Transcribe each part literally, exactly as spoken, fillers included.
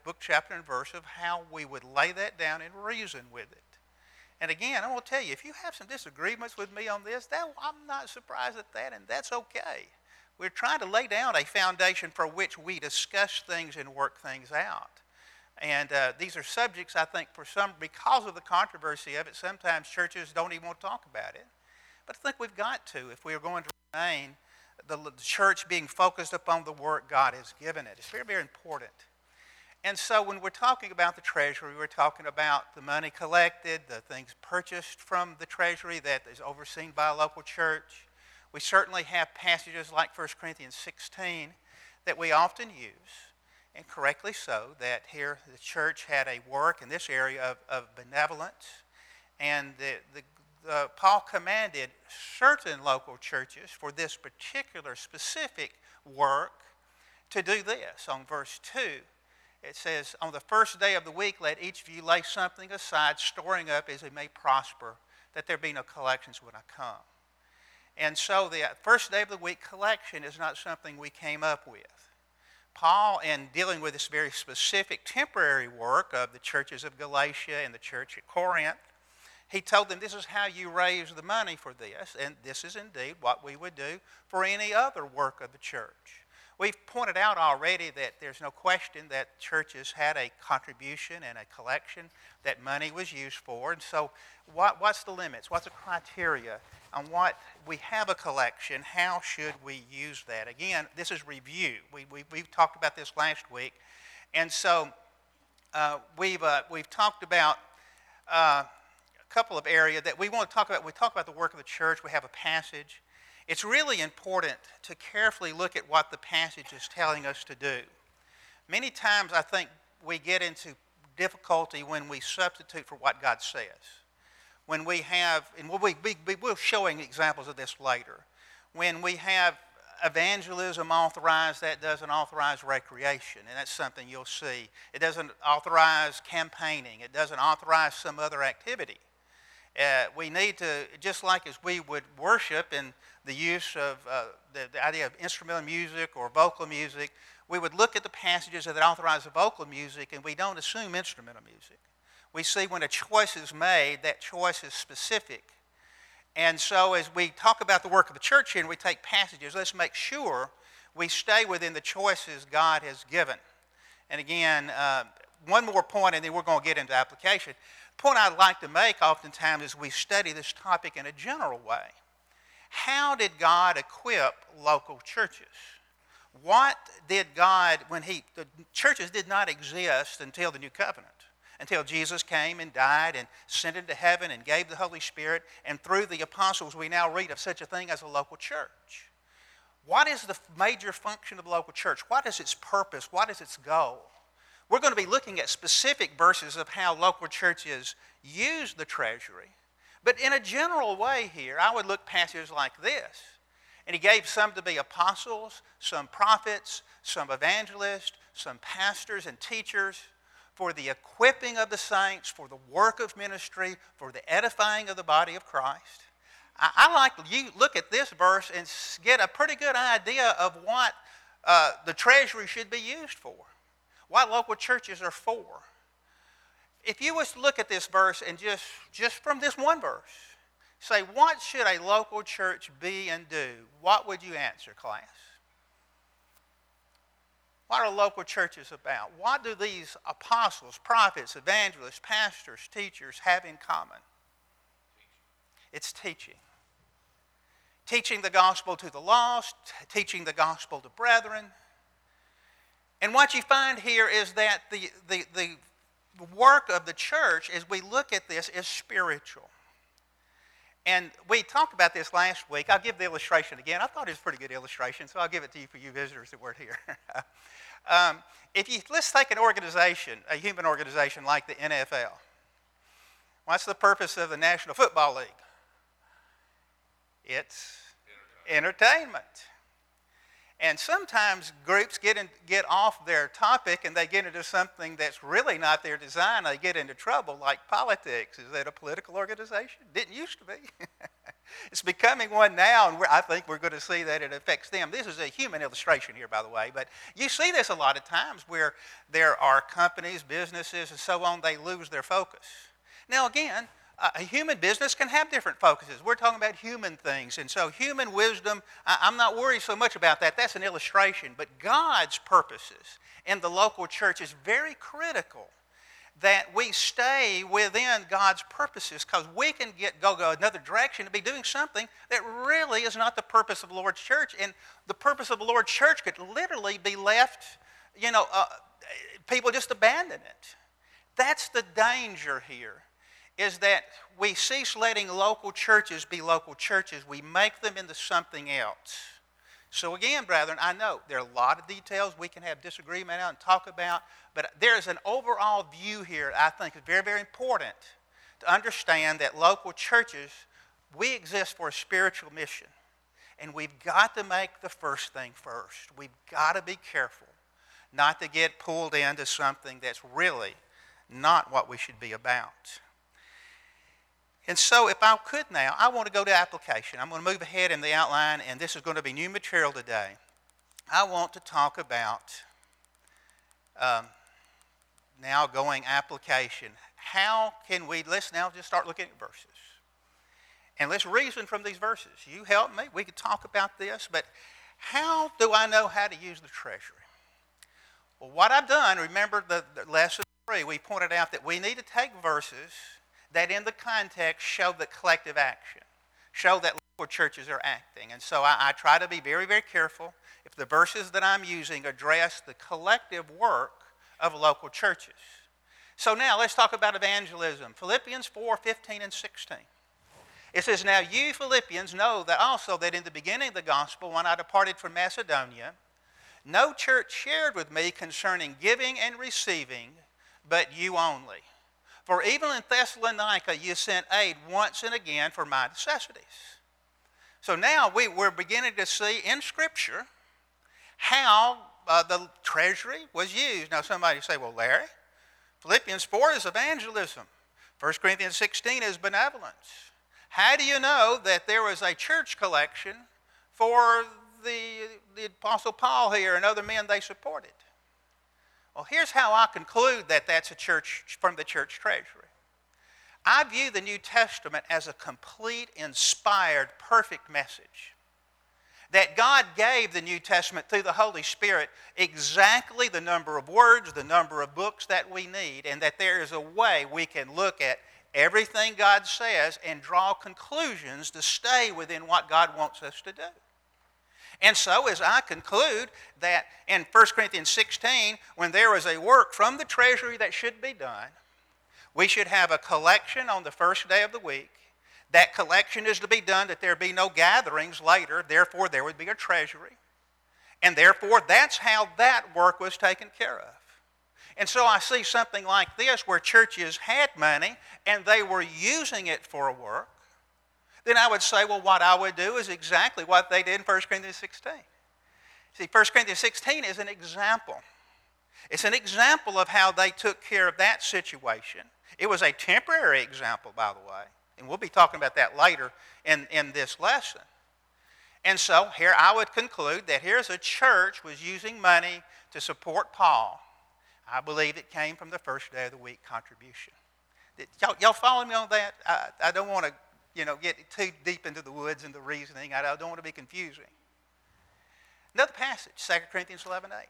book, chapter, and verse of how we would lay that down and reason with it. And again, I want to tell you, if you have some disagreements with me on this, that, I'm not surprised at that, and that's okay. We're trying to lay down a foundation for which we discuss things and work things out. And uh, these are subjects, I think, for some, because of the controversy of it, sometimes churches don't even want to talk about it. But I think we've got to if we are going to remain the, the church being focused upon the work God has given it. It's very, very important. And so when we're talking about the treasury, we're talking about the money collected, the things purchased from the treasury that is overseen by a local church. We certainly have passages like First Corinthians sixteen that we often use, and correctly so, that here the church had a work in this area of, of benevolence. And the, the, the, Paul commanded certain local churches for this particular specific work to do this. On verse two, it says, on the first day of the week, let each of you lay something aside, storing up as he may prosper, that there be no collections when I come. And so the first day of the week collection is not something we came up with. Paul, in dealing with this very specific temporary work of the churches of Galatia and the church at Corinth, he told them this is how you raise the money for this, and this is indeed what we would do for any other work of the church. We've pointed out already that there's no question that churches had a contribution and a collection that money was used for. And so what, what's the limits? What's the criteria on what we have a collection? How should we use that? Again, this is review. We, we, we've talked about this last week. And so uh, we've, uh, we've talked about uh, a couple of areas that we want to talk about. We talk about the work of the church. We have a passage. It's really important to carefully look at what the passage is telling us to do. Many times I think we get into difficulty when we substitute for what God says. When we have, and we'll be, we will showing examples of this later, when we have evangelism authorized, that doesn't authorize recreation, and that's something you'll see. It doesn't authorize campaigning. It doesn't authorize some other activity. Uh, we need to, just like as we would worship in the use of uh, the, the idea of instrumental music or vocal music, we would look at the passages that authorize the vocal music, and we don't assume instrumental music. We see when a choice is made, that choice is specific. And so as we talk about the work of the church here and we take passages, let's make sure we stay within the choices God has given. And again, uh, one more point, and then we're going to get into application. The point I'd like to make oftentimes is we study this topic in a general way. How did God equip local churches? What did God, when he, the churches did not exist until the New Covenant, until Jesus came and died and ascended to heaven and gave the Holy Spirit, and through the apostles we now read of such a thing as a local church. What is the major function of the local church? What is its purpose? What is its goal? We're going to be looking at specific verses of how local churches use the treasury. But in a general way here, I would look at passages like this. And he gave some to be apostles, some prophets, some evangelists, some pastors and teachers, for the equipping of the saints, for the work of ministry, for the edifying of the body of Christ. I, I like you look at this verse and get a pretty good idea of what uh, the treasury should be used for, what local churches are for. If you was to look at this verse and just, just from this one verse, say, what should a local church be and do? What would you answer, class? What are local churches about? What do these apostles, prophets, evangelists, pastors, teachers have in common? It's teaching. Teaching the gospel to the lost, teaching the gospel to brethren. And what you find here is that the, the, the work of the church, as we look at this, is spiritual. And we talked about this last week. I'll give the illustration again. I thought it was a pretty good illustration, so I'll give it to you for you visitors that weren't here. um, if you let's take an organization, a human organization like the N F L. What's the purpose of the National Football League? It's entertainment. entertainment. And sometimes groups get in, get off their topic and they get into something that's really not their design. They get into trouble, like politics. Is that a political organization? Didn't used to be. It's becoming one now, and we're, I think we're going to see that it affects them. This is a human illustration here, by the way, but you see this a lot of times where there are companies, businesses, and so on, they lose their focus. Now again, uh, a human business can have different focuses. We're talking about human things, and so human wisdom, I, I'm not worried so much about that. That's an illustration, but God's purposes in the local church is very critical that we stay within God's purposes, because we can get go, go another direction and be doing something that really is not the purpose of the Lord's church. And the purpose of the Lord's church could literally be left, you know, uh, people just abandon it. That's the danger here, is that we cease letting local churches be local churches. We make them into something else. So again, brethren, I know there are a lot of details we can have disagreement on and talk about, but there is an overall view here I think is very, very important to understand that local churches, we exist for a spiritual mission, and we've got to make the first thing first. We've got to be careful not to get pulled into something that's really not what we should be about. And so if I could now, I want to go to application. I'm going to move ahead in the outline, and this is going to be new material today. I want to talk about um, now going application. How can we, let's now just start looking at verses. And let's reason from these verses. You help me. We could talk about this, but how do I know how to use the treasury? Well, what I've done, remember the, the lesson three, we pointed out that we need to take verses that in the context show the collective action, show that local churches are acting. And so I, I try to be very, very careful if the verses that I'm using address the collective work of local churches. So now let's talk about evangelism. Philippians four, fifteen and sixteen. It says, "Now you Philippians know that also that in the beginning of the gospel, when I departed from Macedonia, no church shared with me concerning giving and receiving, but you only. For even in Thessalonica you sent aid once and again for my necessities." So now we, we're beginning to see in Scripture how uh, the treasury was used. Now somebody say, "Well, Larry, Philippians four is evangelism. First Corinthians sixteen is benevolence. How do you know that there was a church collection for the, the Apostle Paul here and other men they supported?" Well, here's how I conclude that that's a church from the church treasury. I view the New Testament as a complete, inspired, perfect message. That God gave the New Testament through the Holy Spirit exactly the number of words, the number of books that we need, and that there is a way we can look at everything God says and draw conclusions to stay within what God wants us to do. And so as I conclude that in First Corinthians sixteen, when there is a work from the treasury that should be done, we should have a collection on the first day of the week. That collection is to be done that there be no gatherings later. Therefore, there would be a treasury. And therefore, that's how that work was taken care of. And so I see something like this where churches had money and they were using it for a work. Then I would say, well, what I would do is exactly what they did in First Corinthians sixteen. See, First Corinthians sixteen is an example. It's an example of how they took care of that situation. It was a temporary example, by the way, and we'll be talking about that later in, in this lesson. And so here I would conclude that here's a church was using money to support Paul. I believe it came from the first day of the week contribution. Did, y'all, y'all follow me on that? I, I don't want to you know, get too deep into the woods and the reasoning. I don't want to be confusing. Another passage, Second Corinthians eleven eight.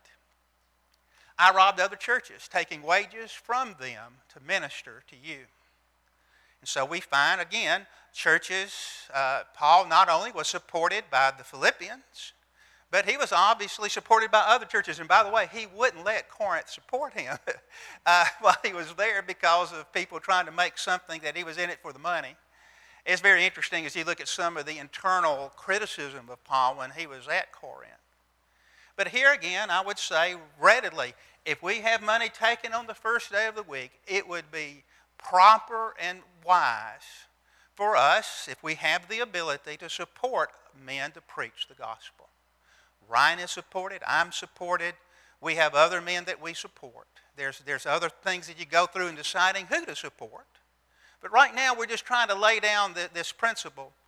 "I robbed other churches, taking wages from them to minister to you." And so we find, again, churches, uh, Paul not only was supported by the Philippians, but he was obviously supported by other churches. And by the way, he wouldn't let Corinth support him uh, while he was there because of people trying to make something that he was in it for the money. It's very interesting as you look at some of the internal criticism of Paul when he was at Corinth. But here again, I would say readily, if we have money taken on the first day of the week, it would be proper and wise for us, if we have the ability, to support men to preach the gospel. Ryan is supported. I'm supported. We have other men that we support. There's, there's other things that you go through in deciding who to support. But right now, we're just trying to lay down the, this principle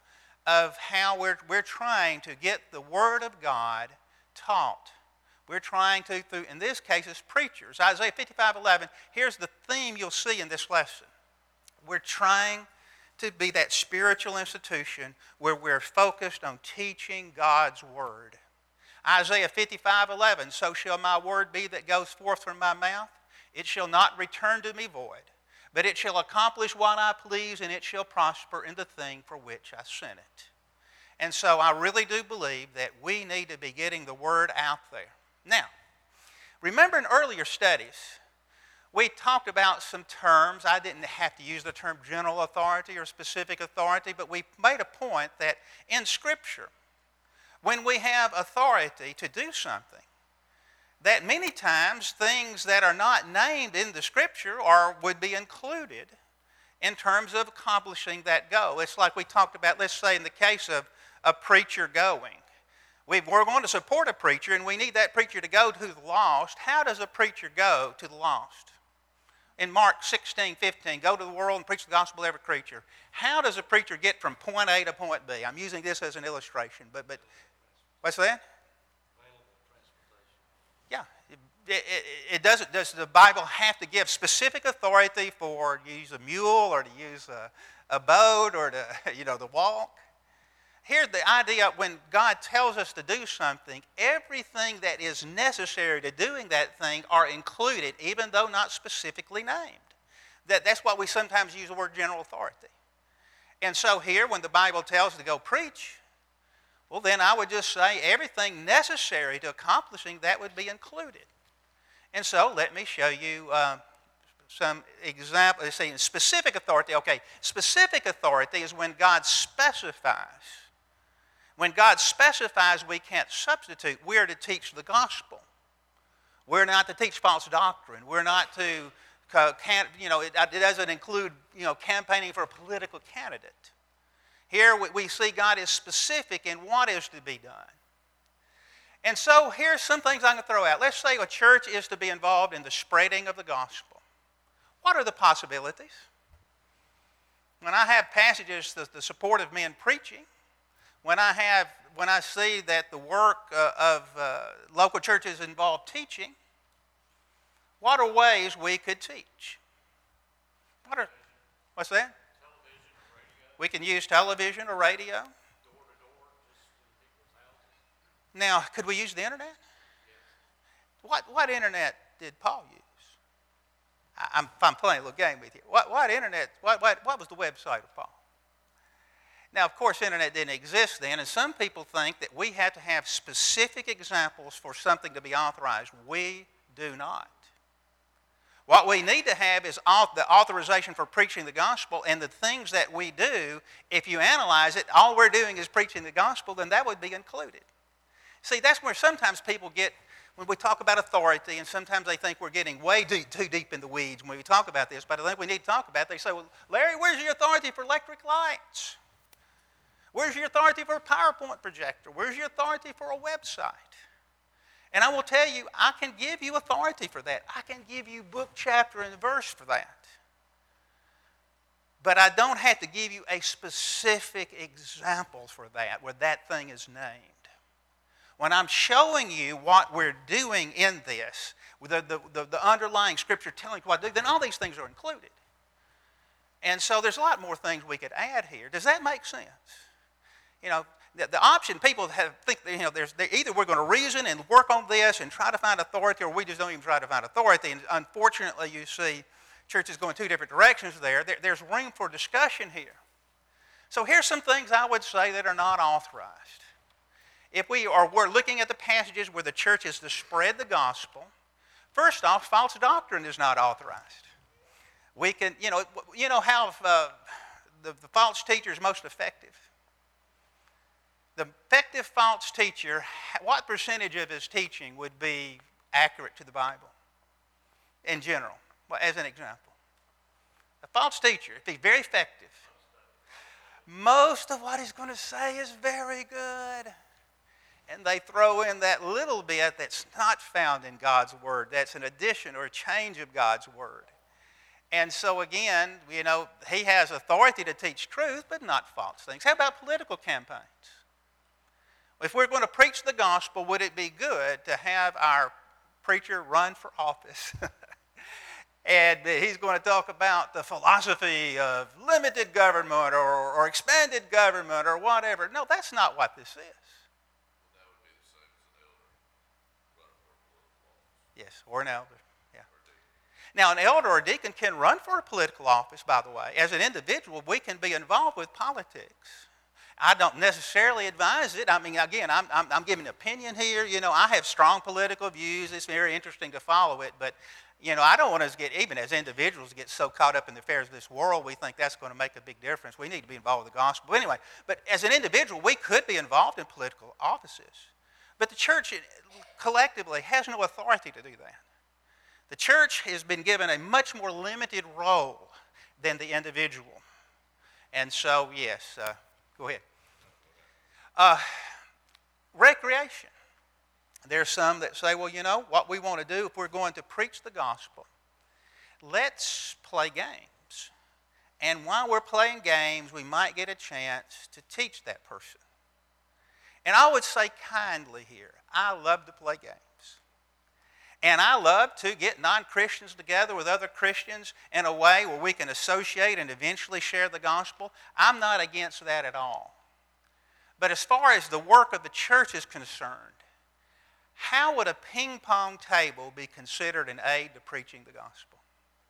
of how we're, we're trying to get the Word of God taught. We're trying to, through, in this case, as preachers. Isaiah fifty-five eleven, here's the theme you'll see in this lesson. We're trying to be that spiritual institution where we're focused on teaching God's Word. Isaiah fifty-five eleven, so shall my word be that goes forth from my mouth. It shall not return to me void, but it shall accomplish what I please, and it shall prosper in the thing for which I sent it. And so I really do believe that we need to be getting the Word out there. Now, remember in earlier studies, we talked about some terms. I didn't have to use the term general authority or specific authority, but we made a point that in Scripture, when we have authority to do something, that many times things that are not named in the Scripture are, would be included in terms of accomplishing that goal. It's like we talked about, let's say in the case of a preacher going. We, we're going to support a preacher and we need that preacher to go to the lost. How does a preacher go to the lost? In Mark sixteen fifteen, go to the world and preach the gospel to every creature. How does a preacher get from point A to point B? I'm using this as an illustration, but, but what's that? Yeah. It, it, it doesn't, does the Bible have to give specific authority for to use a mule or to use a, a boat or to, you know, to walk? Here's the idea: when God tells us to do something, everything that is necessary to doing that thing are included, even though not specifically named. That, that's why we sometimes use the word general authority. And so here, when the Bible tells us to go preach, well, then I would just say everything necessary to accomplishing that would be included. And so let me show you uh, some examples. Let's see, specific authority. Okay, specific authority is when God specifies. When God specifies, we can't substitute. We're to teach the gospel. We're not to teach false doctrine. We're not to, uh, can, you know, it, it doesn't include, you know, campaigning for a political candidate. Here we, we see God is specific in what is to be done. And so here's some things I'm going to throw out. Let's say a church is to be involved in the spreading of the gospel. What are the possibilities? When I have passages, the, the support of men preaching, When I have, when I see that the work uh, of uh, local churches involve teaching, what are ways we could teach? What are, what's that? Television or radio. We can use television or radio. Door to door, just in people's houses. Now, could we use the internet? Yes. What what internet did Paul use? I, I'm, I'm playing a little game with you. What what internet? What what what was the website of Paul? Now, of course, internet didn't exist then, and some people think that we have to have specific examples for something to be authorized. We do not. What we need to have is the authorization for preaching the gospel, and the things that we do, if you analyze it, all we're doing is preaching the gospel, then that would be included. See, that's where sometimes people get, when we talk about authority, and sometimes they think we're getting way too, too deep in the weeds when we talk about this, but I think we need to talk about it. They say, well, Larry, where's your authority for electric lights? Where's your authority for a PowerPoint projector? Where's your authority for a website? And I will tell you, I can give you authority for that. I can give you book, chapter, and verse for that. But I don't have to give you a specific example for that, where that thing is named. When I'm showing you what we're doing in this, the, the, the, the underlying scripture telling you what to do, then all these things are included. And so there's a lot more things we could add here. Does that make sense? You know, the, the option people have think, you know, there's either we're going to reason and work on this and try to find authority, or we just don't even try to find authority. And unfortunately, you see churches going two different directions there. there. There's room for discussion here. So here's some things I would say that are not authorized. If we are we're looking at the passages where the church is to spread the gospel, first off, false doctrine is not authorized. We can, you know, you know how uh, the, the false teacher is most effective. The effective false teacher, what percentage of his teaching would be accurate to the Bible in general? Well, as an example, a false teacher, if he's very effective, most of what he's going to say is very good. And they throw in that little bit that's not found in God's Word, that's an addition or a change of God's Word. And so again, you know, he has authority to teach truth, but not false things. How about political campaigns? If we're going to preach the gospel, would it be good to have our preacher run for office? And he's going to talk about the philosophy of limited government or, or expanded government or whatever. No, that's not what this is. That would be the same as an elder running for a political office. Yes, or an elder. Yeah. Or deacon. Now, an elder or a deacon can run for a political office, by the way. As an individual, we can be involved with politics. I don't necessarily advise it. I mean, again, I'm, I'm, I'm giving an opinion here. You know, I have strong political views. It's very interesting to follow it, but you know, I don't want us to get, even as individuals, get so caught up in the affairs of this world, we think that's going to make a big difference. We need to be involved with the gospel. But anyway, but as an individual, we could be involved in political offices. But the church collectively has no authority to do that. The church has been given a much more limited role than the individual. And so, yes, uh, go ahead. Uh, recreation. There's some that say, well, you know, what we want to do if we're going to preach the gospel, let's play games. And while we're playing games, we might get a chance to teach that person. And I would say kindly here, I love to play games. And I love to get non-Christians together with other Christians in a way where we can associate and eventually share the gospel. I'm not against that at all. But as far as the work of the church is concerned, how would a ping pong table be considered an aid to preaching the gospel?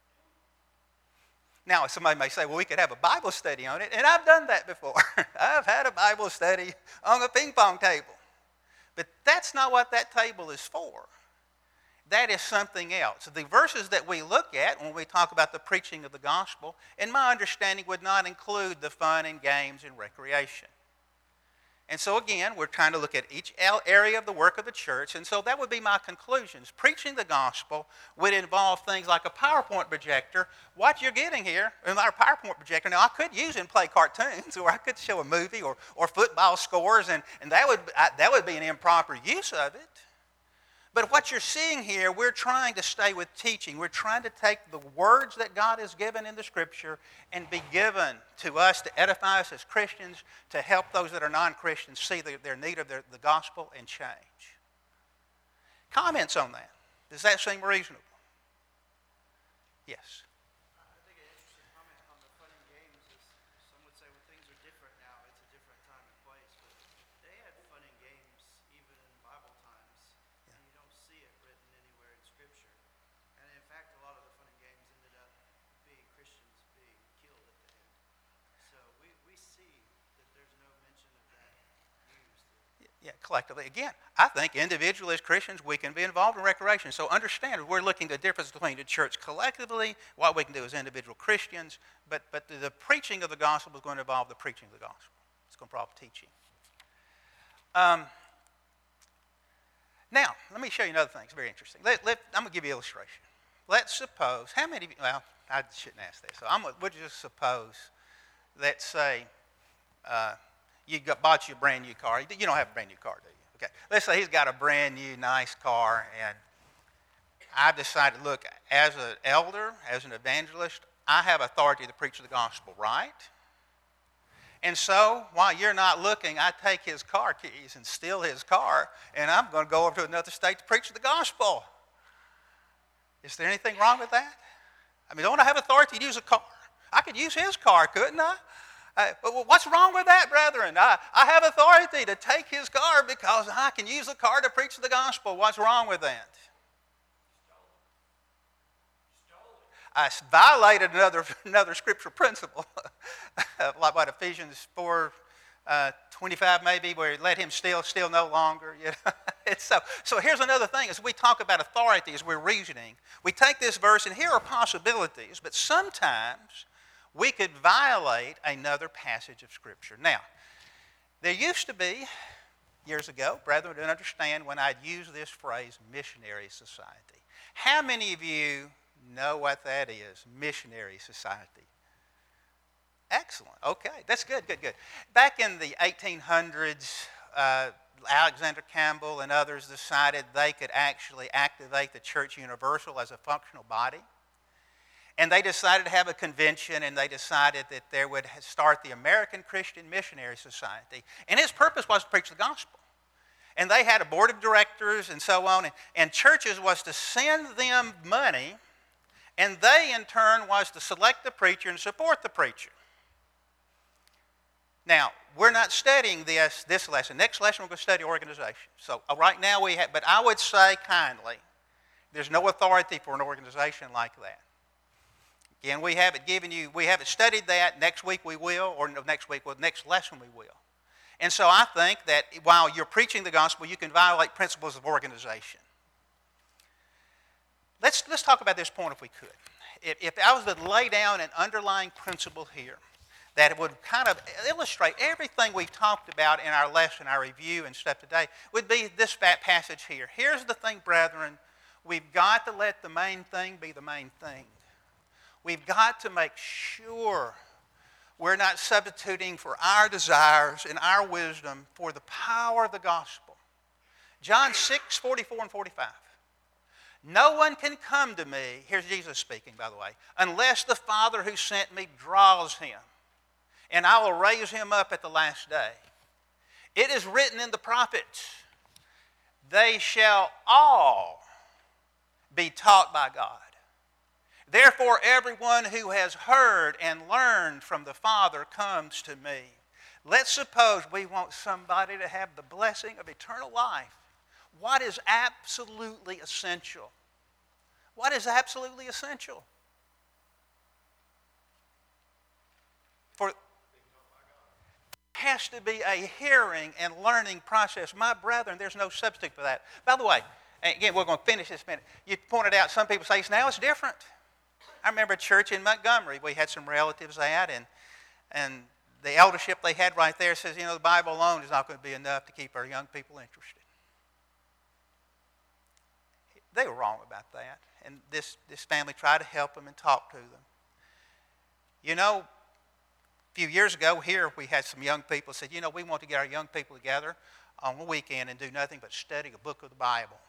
Now, somebody may say, well, we could have a Bible study on it, and I've done that before. I've had a Bible study on a ping pong table. But that's not what that table is for. That is something else. The verses that we look at when we talk about the preaching of the gospel, in my understanding, would not include the fun and games and recreation. And so again, we're trying to look at each area of the work of the church, and so that would be my conclusions. Preaching the gospel would involve things like a PowerPoint projector. What you're getting here in our PowerPoint projector, now I could use it and play cartoons, or I could show a movie or, or football scores, and, and that would I, that would be an improper use of it. But what you're seeing here, we're trying to stay with teaching. We're trying to take the words that God has given in the Scripture and be given to us to edify us as Christians, to help those that are non-Christians see the, their need of their, the gospel and change. Comments on that? Does that seem reasonable? Yes. I think an interesting comment on the fun and games is some would say, well, things are different now. It's a different time and place. But they had fun and games even in Bible times. And you don't see it written anywhere in Scripture. And in fact, a lot of the fun and games ended up being Christians being killed at the end. So we, we see that there's no mention of that used. Yeah, collectively. Again, I think individually as Christians, we can be involved in recreation. So understand, we're looking at the difference between the church collectively, what we can do as individual Christians, but, but the, the preaching of the gospel is going to involve the preaching of the gospel. It's going to involve teaching. Um, now, let me show you another thing. It's very interesting. Let, let, I'm going to give you an illustration. Let's suppose, how many of you, well, I shouldn't ask that. So I'm going to, we'll just suppose, let's say, uh, you got, bought you a brand new car. You don't have a brand new car, do you? Okay. Let's say he's got a brand new, nice car, and I've decided, look, as an elder, as an evangelist, I have authority to preach the gospel, right? And so, while you're not looking, I take his car keys and steal his car, and I'm going to go over to another state to preach the gospel. Is there anything wrong with that? I mean, don't I have authority to use a car? I could use his car, couldn't I? Uh, but what's wrong with that, brethren? I, I have authority to take his car because I can use the car to preach the gospel. What's wrong with that? I violated another another scriptural principle, like what Ephesians four uh, twenty-five maybe, where let him steal, steal no longer. You know? It's so, so here's another thing. As we talk about authority, as we're reasoning, we take this verse, and here are possibilities, but sometimes we could violate another passage of Scripture. Now, there used to be, years ago, brethren didn't understand when I'd use this phrase, missionary society. How many of you know what that is, missionary society? Excellent. Okay, that's good, good, good. Back in the eighteen hundreds, uh, Alexander Campbell and others decided they could actually activate the Church Universal as a functional body. And they decided to have a convention, and they decided that they would start the American Christian Missionary Society. And its purpose was to preach the gospel. And they had a board of directors and so on. And, and churches was to send them money, and they in turn was to select the preacher and support the preacher. Now, we're not studying this this lesson. Next lesson we're going to study organization. So uh, right now we have, but I would say kindly, there's no authority for an organization like that. Again, we haven't given you, we haven't studied that. Next week we will, or no, next week, well, next lesson we will. And so I think that while you're preaching the gospel, you can violate principles of organization. Let's, let's talk about this point if we could. If, if I was to lay down an underlying principle here that would kind of illustrate everything we've talked about in our lesson, our review and stuff today, would be this passage here. Here's the thing, brethren. We've got to let the main thing be the main thing. We've got to make sure we're not substituting for our desires and our wisdom for the power of the gospel. John six, forty-four and forty-five. No one can come to me, here's Jesus speaking, by the way, unless the Father who sent me draws him, and I will raise him up at the last day. It is written in the prophets, they shall all be taught by God. Therefore, everyone who has heard and learned from the Father comes to me. Let's suppose we want somebody to have the blessing of eternal life. What is absolutely essential? What is absolutely essential? For it has to be a hearing and learning process. My brethren, there's no substitute for that. By the way, again, we're going to finish this minute. You pointed out some people say, now it's different. I remember a church in Montgomery. We had some relatives at, and, and the eldership they had right there says, you know, the Bible alone is not going to be enough to keep our young people interested. They were wrong about that. And this, this family tried to help them and talk to them. You know, a few years ago here we had some young people said, you know, we want to get our young people together on a weekend and do nothing but study a book of the Bible.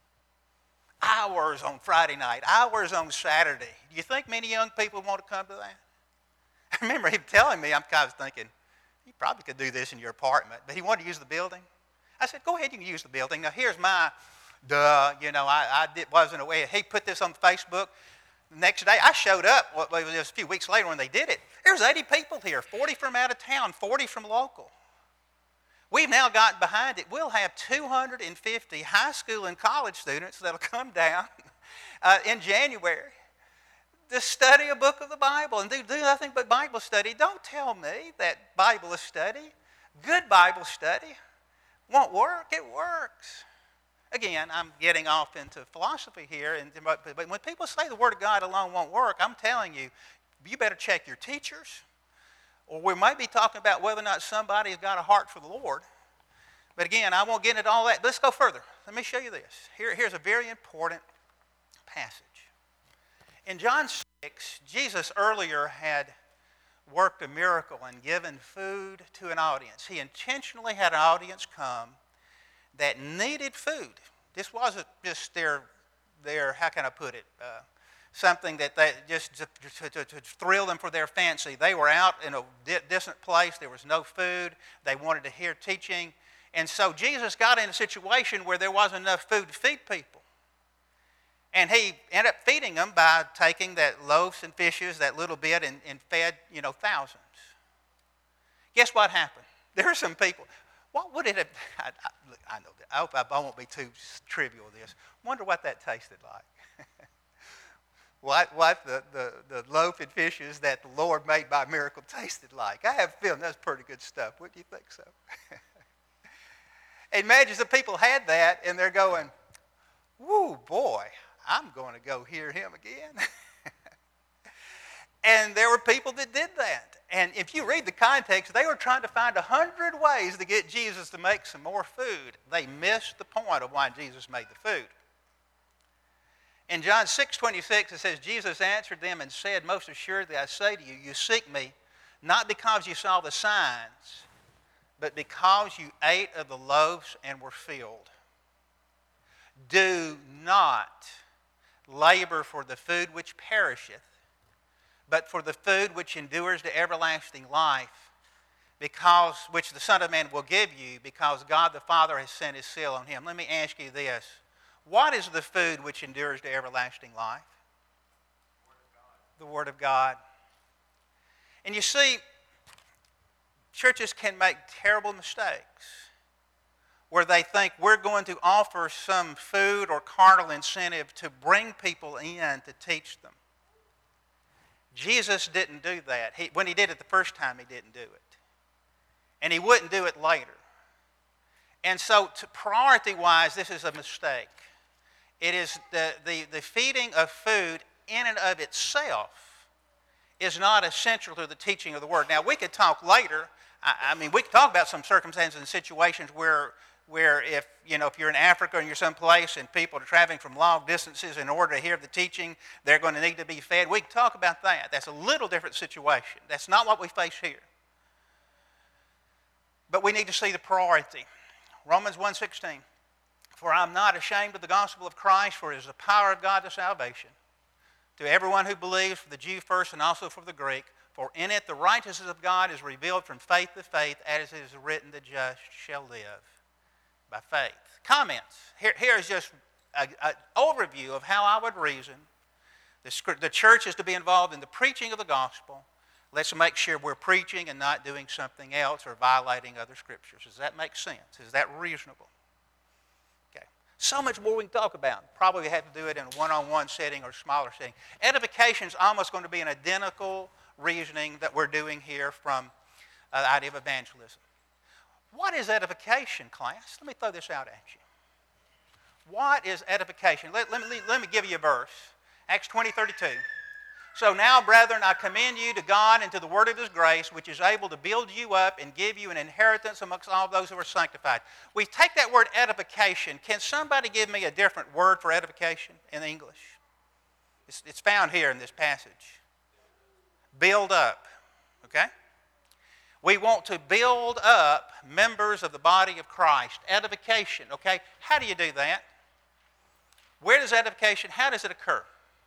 Hours on Friday night, hours on Saturday. Do you think many young people want to come to that? I remember him telling me, I'm kind of thinking, you probably could do this in your apartment, but he wanted to use the building. I said, go ahead, you can use the building. Now here's my, duh, you know, I, I did, wasn't aware. He put this on Facebook. The next day, I showed up, well, it was a few weeks later when they did it. There was eighty people here, forty from out of town, forty from local. We've now gotten behind it. We'll have two hundred fifty high school and college students that'll come down uh, in January to study a book of the Bible and do, do nothing but Bible study. Don't tell me that Bible study, good Bible study, won't work. It works. Again, I'm getting off into philosophy here, and, but when people say the Word of God alone won't work, I'm telling you, you better check your teachers. Or we might be talking about whether or not somebody's got a heart for the Lord. But again, I won't get into all that. Let's go further. Let me show you this. Here, here's a very important passage. In John six, Jesus earlier had worked a miracle and given food to an audience. He intentionally had an audience come that needed food. This wasn't just their, their how can I put it, uh, something that they just to, to, to, to thrill them for their fancy. They were out in a di- distant place. There was no food. They wanted to hear teaching. And so Jesus got in a situation where there wasn't enough food to feed people. And he ended up feeding them by taking that loaves and fishes, that little bit, and, and fed, you know, thousands. Guess what happened? There are some people. What would it have, I, I, I know that. I hope I, I won't be too trivial with this. Wonder what that tasted like. What, what the, the, the loaf and fishes that the Lord made by miracle tasted like. I have a feeling that's pretty good stuff. Wouldn't you think so? Imagine the people had that and they're going, woo, boy, I'm going to go hear him again. And there were people that did that. And if you read the context, they were trying to find a hundred ways to get Jesus to make some more food. They missed the point of why Jesus made the food. In John six twenty-six, it says, Jesus answered them and said, most assuredly I say to you, you seek me, not because you saw the signs, but because you ate of the loaves and were filled. Do not labor for the food which perisheth, but for the food which endures to everlasting life, because which the Son of Man will give you, because God the Father has sent his seal on him. Let me ask you this. What is the food which endures to everlasting life? The Word of God. And you see, churches can make terrible mistakes where they think we're going to offer some food or carnal incentive to bring people in to teach them. Jesus didn't do that. He, when he did it the first time, he didn't do it. And he wouldn't do it later. And so to priority-wise, this is a mistake. It is the, the, the feeding of food in and of itself is not essential to the teaching of the Word. Now, we could talk later. I, I mean, we could talk about some circumstances and situations where where if, you know, if you're in Africa and you're someplace and people are traveling from long distances in order to hear the teaching, they're going to need to be fed. We can talk about that. That's a little different situation. That's not what we face here. But we need to see the priority. Romans one sixteen. For I am not ashamed of the gospel of Christ, for it is the power of God to salvation, to everyone who believes, for the Jew first and also for the Greek. For in it the righteousness of God is revealed from faith to faith, as it is written, the just shall live by faith. Comments. Here, here is just an overview of how I would reason. The, the church is to be involved in the preaching of the gospel. Let's make sure we're preaching and not doing something else or violating other scriptures. Does that make sense? Is that reasonable? Okay. So much more we can talk about. Probably have to do it in a one-on-one setting or smaller setting. Edification is almost going to be an identical reasoning that we're doing here from uh, the idea of evangelism. What is edification, class? Let me throw this out at you. What is edification? Let, let, me, let me give you a verse. Acts twenty thirty-two. So now, brethren, I commend you to God and to the word of his grace, which is able to build you up and give you an inheritance amongst all those who are sanctified. We take that word edification. Can somebody give me a different word for edification in English? It's, it's found here in this passage. Build up. Okay? We want to build up members of the body of Christ. Edification, okay? How do you do that? Where does edification, how does it occur?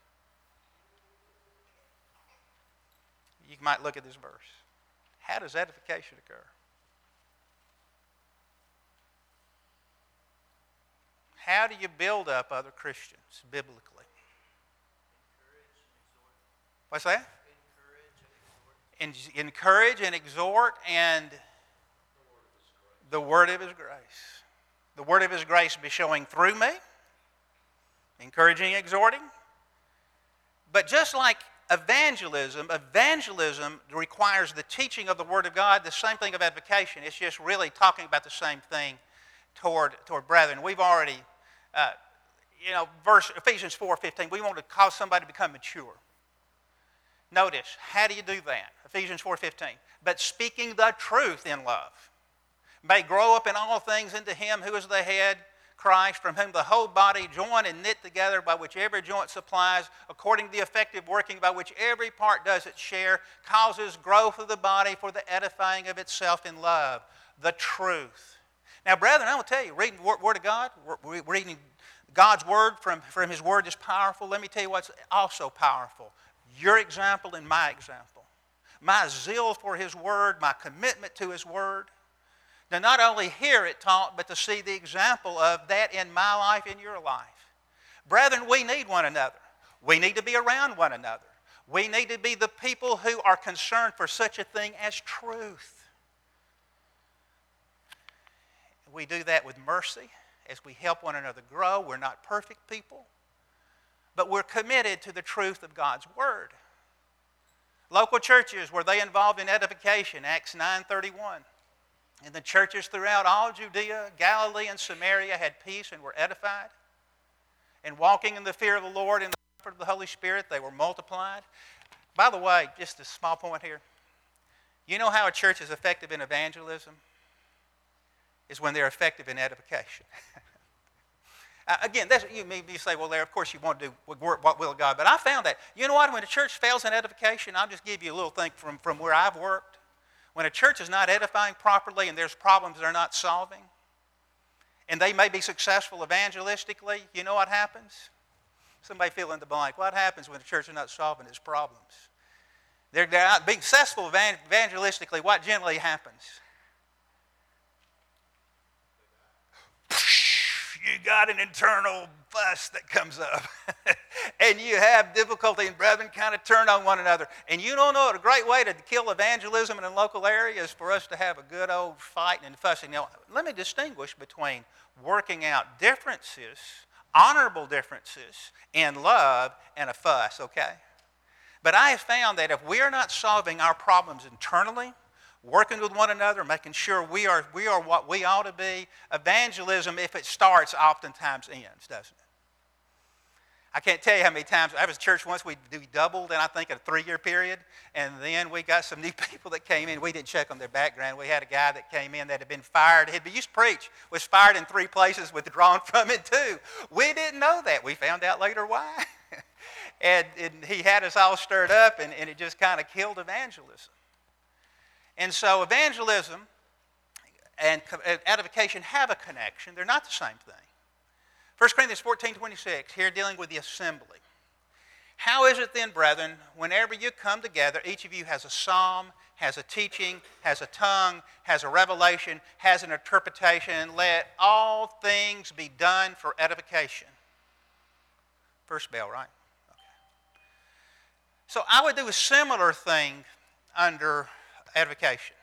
You might look at this verse. How does edification occur? How do you build up other Christians biblically? What's that? Encourage and exhort, and the word of his grace. The word of his grace be showing through me, encouraging, exhorting. But just like evangelism, evangelism requires the teaching of the word of God, the same thing of edification. It's just really talking about the same thing toward, toward brethren. We've already, uh, you know, verse Ephesians four fifteen, we want to cause somebody to become mature. Notice, how do you do that? Ephesians four fifteen. But speaking the truth in love, may grow up in all things into him who is the head, Christ, from whom the whole body, joined and knit together, by which every joint supplies, according to the effective working by which every part does its share, causes growth of the body for the edifying of itself in love. The truth. Now, brethren, I will tell you, reading the Word of God, reading God's Word from, from His Word is powerful. Let me tell you what's also powerful. Your example and my example. My zeal for His Word, my commitment to His Word. To not only hear it taught, but to see the example of that in my life, in your life. Brethren, we need one another. We need to be around one another. We need to be the people who are concerned for such a thing as truth. We do that with mercy as we help one another grow. We're not perfect people, but we're committed to the truth of God's Word. Local churches, were they involved in edification? Acts nine thirty-one. And the churches throughout all Judea, Galilee, and Samaria had peace and were edified. And walking in the fear of the Lord and the comfort of the Holy Spirit, they were multiplied. By the way, just a small point here. You know how a church is effective in evangelism? Is when they're effective in edification. Uh, again, that's, you maybe say, well, there, of course you want to do what will of God. But I found that, you know what, when a church fails in edification, I'll just give you a little thing from, from where I've worked. When a church is not edifying properly and there's problems they're not solving, and they may be successful evangelistically, you know what happens? Somebody fill in the blank. What happens when the church is not solving its problems? They're, they're not being successful evan- evangelistically. What generally happens? You got an internal fuss that comes up. And you have difficulty, and brethren kind of turn on one another. And you don't know, a great way to kill evangelism in a local area is for us to have a good old fighting and fussing. Now, let me distinguish between working out differences, honorable differences, in love and a fuss, okay? But I have found that if we are not solving our problems internally, working with one another, making sure we are, we are what we ought to be, evangelism, if it starts, oftentimes ends, doesn't it? I can't tell you how many times, I was at church once, we, we doubled in, I think, a three-year period, and then we got some new people that came in. We didn't check on their background. We had a guy that came in that had been fired. He'd been used to preach, was fired in three places, withdrawn from it too. We didn't know that. We found out later why. and, and he had us all stirred up, and, and it just kind of killed evangelism. And so evangelism and edification have a connection. They're not the same thing. First Corinthians fourteen twenty-six, here dealing with the assembly. How is it then, brethren, whenever you come together, each of you has a psalm, has a teaching, has a tongue, has a revelation, has an interpretation, let all things be done for edification. First bell, right? Okay. So I would do a similar thing under edification.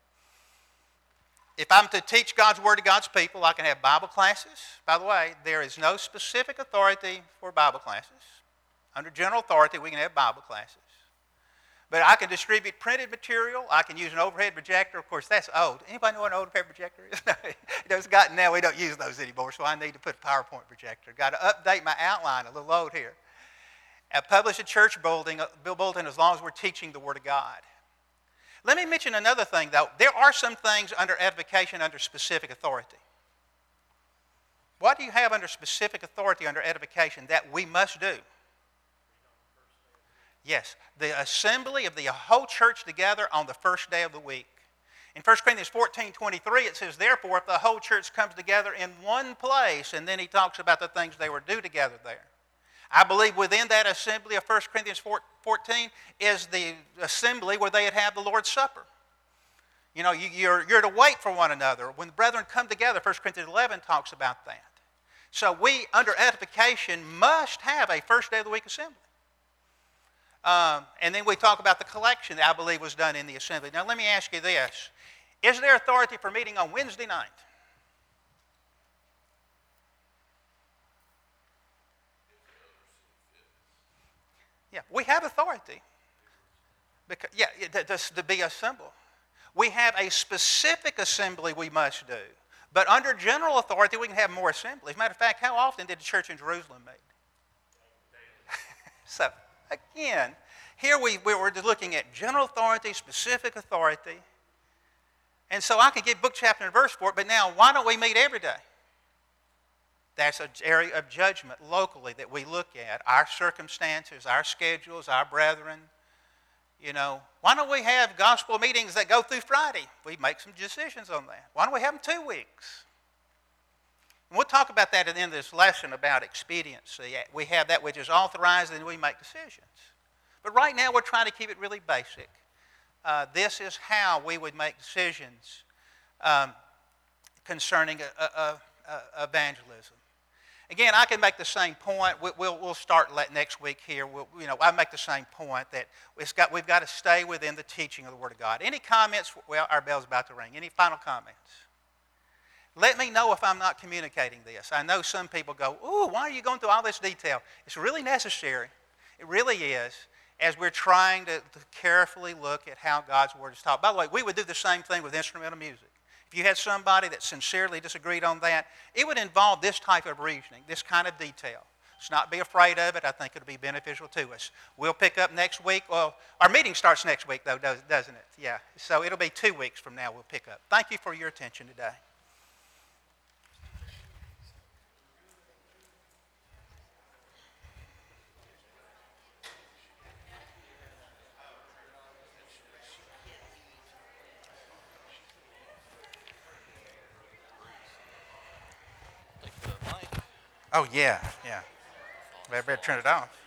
If I'm to teach God's Word to God's people, I can have Bible classes. By the way, there is no specific authority for Bible classes. Under general authority, we can have Bible classes. But I can distribute printed material. I can use an overhead projector. Of course, that's old. Anybody know what an overhead projector is? It's gotten now, we don't use those anymore, so I need to put a PowerPoint projector. Got to update my outline, a little old here. I publish a church bulletin, Bill bulletin as long as we're teaching the Word of God. Let me mention another thing, though. There are some things under edification under specific authority. What do you have under specific authority under edification that we must do? Yes, the assembly of the whole church together on the first day of the week. In First Corinthians fourteen twenty-three, it says, therefore, if the whole church comes together in one place, and then he talks about the things they were do together there. I believe within that assembly of First Corinthians fourteen is the assembly where they'd have the Lord's Supper. You know, you, you're, you're to wait for one another. When the brethren come together, First Corinthians eleven talks about that. So we, under edification, must have a first day of the week assembly. Um, and then we talk about the collection that I believe was done in the assembly. Now let me ask you this. Is there authority for meeting on Wednesday night? Yeah, we have authority. Because, yeah, to, to, to be assembled. We have a specific assembly we must do. But under general authority, we can have more assemblies. As a matter of fact, how often did the church in Jerusalem meet? So, again, here we, we were just looking at general authority, specific authority. And so I can give book, chapter, and verse for it, but now why don't we meet every day? That's an area of judgment locally that we look at. Our circumstances, our schedules, our brethren. You know, why don't we have gospel meetings that go through Friday? We make some decisions on that. Why don't we have them two weeks? And we'll talk about that at the end of this lesson about expediency. We have that which is authorized, and we make decisions. But right now we're trying to keep it really basic. Uh, this is how we would make decisions um, concerning a, a, a, a evangelism. Again, I can make the same point. We, we'll, we'll start next week here. We'll, you know, I make the same point that it's got, we've got to stay within the teaching of the Word of God. Any comments? Well, our bell's about to ring. Any final comments? Let me know if I'm not communicating this. I know some people go, ooh, why are you going through all this detail? It's really necessary. It really is, as we're trying to, to carefully look at how God's Word is taught. By the way, we would do the same thing with instrumental music. If you had somebody that sincerely disagreed on that, it would involve this type of reasoning, this kind of detail. Let's not be afraid of it. I think it'll be beneficial to us. We'll pick up next week. Well, our meeting starts next week, though, doesn't it? Yeah. So it'll be two weeks from now we'll pick up. Thank you for your attention today. Oh, yeah, yeah. I better turn it off.